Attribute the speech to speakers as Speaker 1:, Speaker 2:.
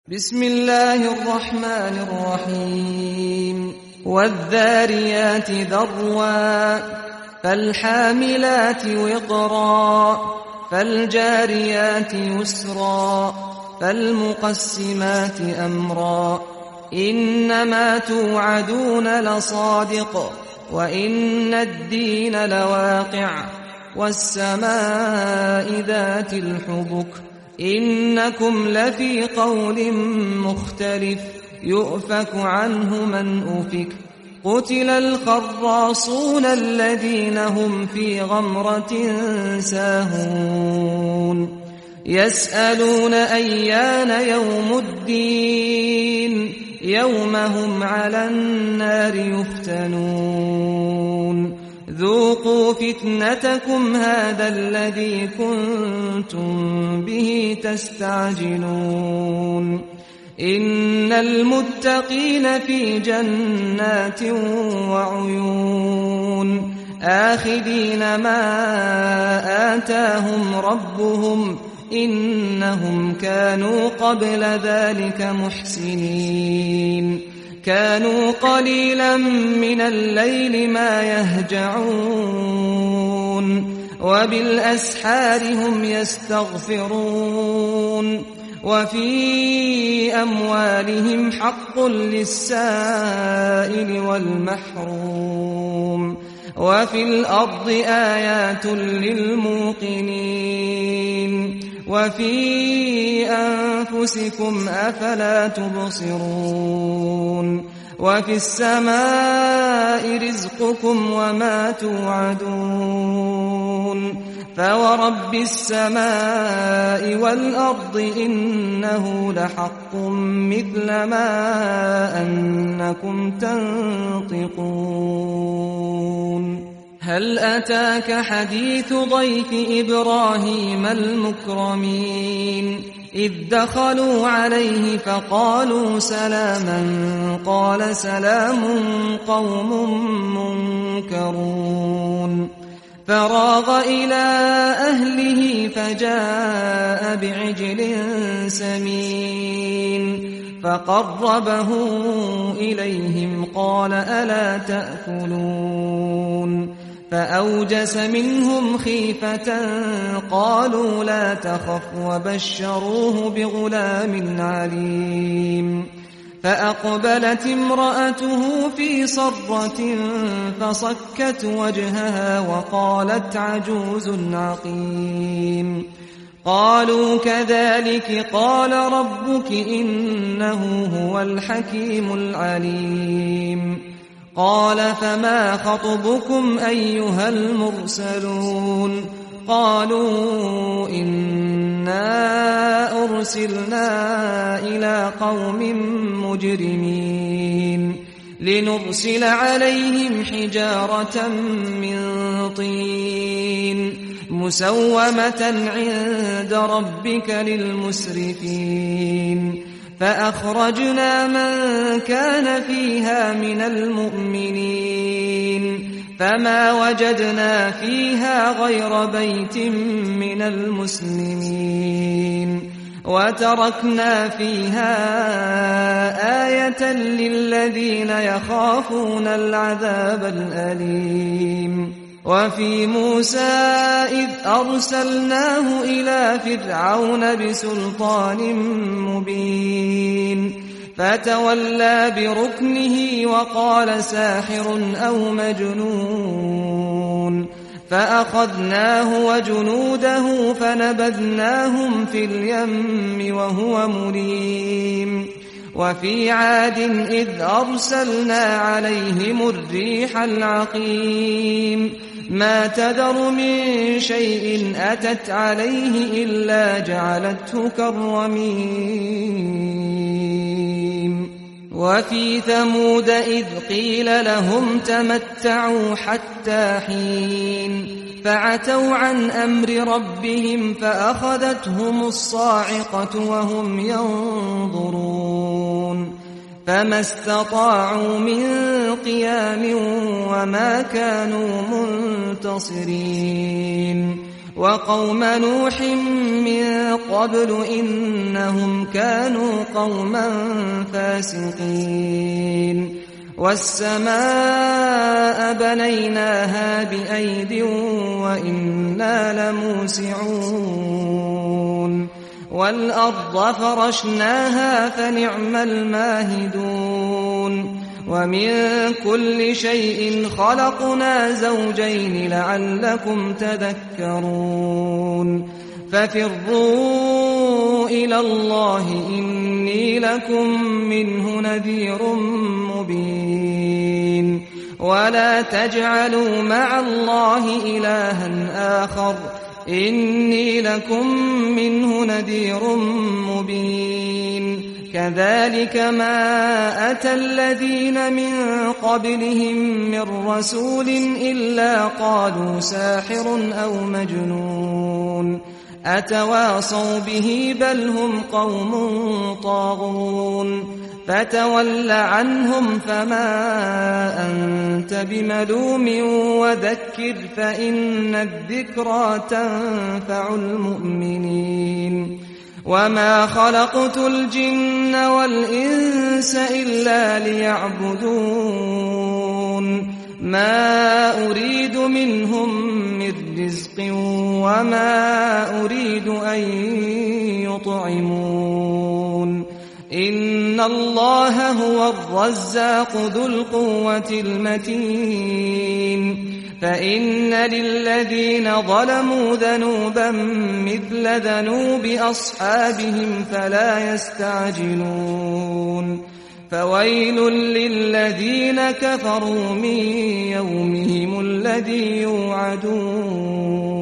Speaker 1: بسم الله الرحمن الرحيم والذاريات ذروا فالحاملات وقرا فالجاريات يسرا فالمقسمات أمرا إنما توعدون لصادق وإن الدين لواقع والسماء ذات الحبك إنكم لفي قول مختلف يؤفك عنه من أفك قتل الخراصون الذين هم في غمرة ساهون يسألون أيان يوم الدين يوم هم على النار يفتنون ذوقوا فتنتكم هذا الذي كنتم به تستعجلون إن المتقين في جنات وعيون آخذين ما آتاهم ربهم إنهم كانوا قبل ذلك محسنين كانوا قليلا من الليل ما يهجعون وبالأسحار هم يستغفرون وفي أموالهم حق للسائل والمحروم وفي الأرض آيات للموقنين وفي أنفسكم أفلا تبصرون وفي السماء رزقكم وما توعدون فورب السماء والأرض إنه لحق مثل ما أنكم تنطقون هل أتاك حديث ضيف إبراهيم المكرمين إذ دخلوا عليه فقالوا سلاما قال سلام قوم منكرون فراغ إلى أهله فجاء بعجل سمين فقربه إليهم قال ألا تأكلون فأوجس منهم خيفة قالوا لا تخف وبشروه بغلام عليم فأقبلت امرأته في صرة فصكت وجهها وقالت عجوز عقيم قالوا كذلك قال ربك إنه هو الحكيم العليم قال فما خطبكم أيها المرسلون قالوا إنا أرسلنا إلى قوم مجرمين لنرسل عليهم حجارة من طين مسومة عند ربك للمسرفين فأخرجنا من كان فيها من المؤمنين فما وجدنا فيها غير بيت من المسلمين وتركنا فيها آية للذين يخافون العذاب الأليم وفي موسى إذ أرسلناه إلى فرعون بسلطان مبين فتولى بركنه وقال ساحر أو مجنون فأخذناه وجنوده فنبذناهم في اليم وهو مليم وفي عاد إذ أرسلنا عليهم الريح العقيم ما تذر من شيء أتت عليه إلا جعلته كالرميم وفي ثمود إذ قيل لهم تمتعوا حتى حين فعتوا عن أمر ربهم فأخذتهم الصاعقة وهم ينظرون فما استطاعوا من قيام وما كانوا منتصرين وقوم نوح من قبل إنهم كانوا قوما فاسقين والسماء بنيناها بأيد وإنا لموسعون والأرض فرشناها فنعم الماهدون ومن كل شيء خلقنا زوجين لعلكم تذكرون ففروا إلى الله إني لكم منه نذير مبين ولا تجعلوا مع الله إلها آخر إني لكم منه نذير مبين كذلك ما أتى الذين من قبلهم من رسول إلا قالوا ساحر أو مجنون أتواصوا به بل هم قوم طاغون فتول عنهم فما أنت بملوم وذكر فإن الذكرى تنفع المؤمنين وما خلقت الجن والإنس إلا ليعبدون ما أريد منهم من رزق وما أريد أن يطعمون إن الله هو الرزاق ذو القوة المتين فإن للذين ظلموا ذنوبا مثل ذنوب أصحابهم فلا يستعجلون فويل للذين كفروا من يومهم الذي يوعدون